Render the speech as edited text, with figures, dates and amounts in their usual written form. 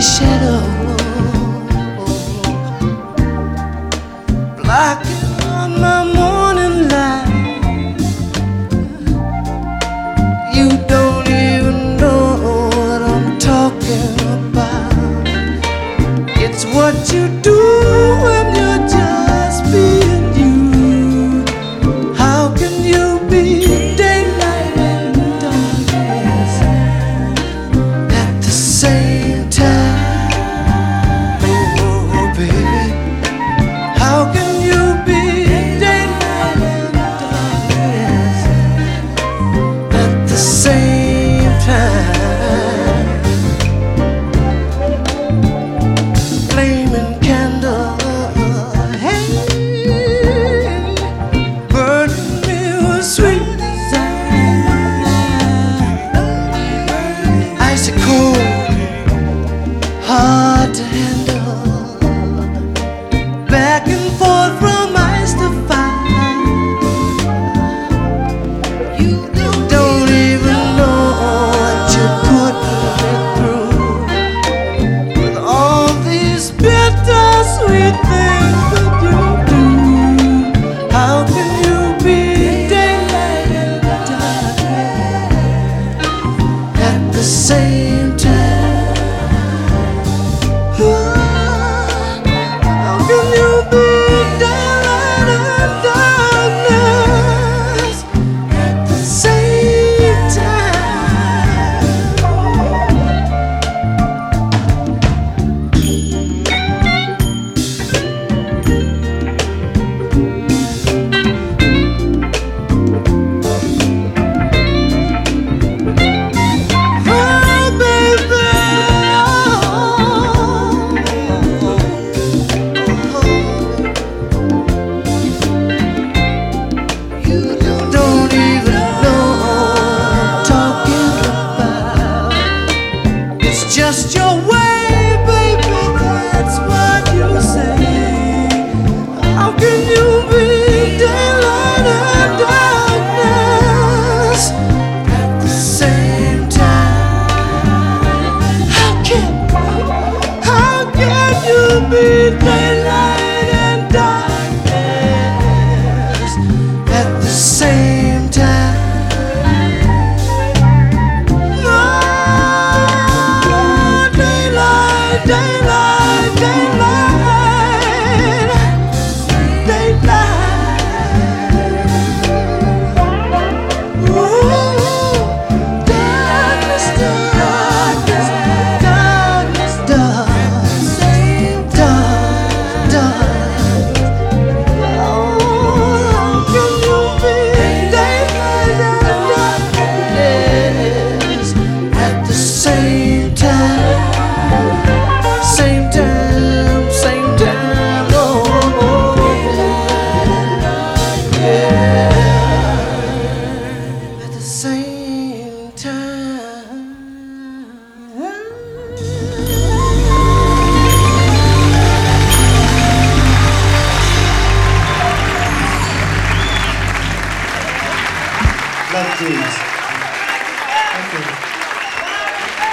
shadow blocking on my morning light. You don't even know what I'm talking about. It's what you do when you're just being you. How can you be daylight and darkness at the same time? Oh, baby, how can you be daylight and darkness at the same time? Flaming candle, hey, burning me with sweet desire. Icy cold, hard to handle, back and forth from ice to fire. You don't even know what you're putting me through with all these bittersweet things that you do. How can you be daylight and darkness at the same time? How can you be daylight and darkness at the same time? Oh, baby, you don't even know what I'm talking about. It's just your way, baby, that's what you say. How can you be daylight and darkness at the same time? How can you be daylight and darkness at the same time? Oh, daylight, daylight, daylight, daylight. Ooh, darkness, darkness, darkness, darkness, darkness. Oh, how can you be daylight and darkness at the same time? Same time, same time. Oh, yeah, at the same time. Love Jeeves. Thank you.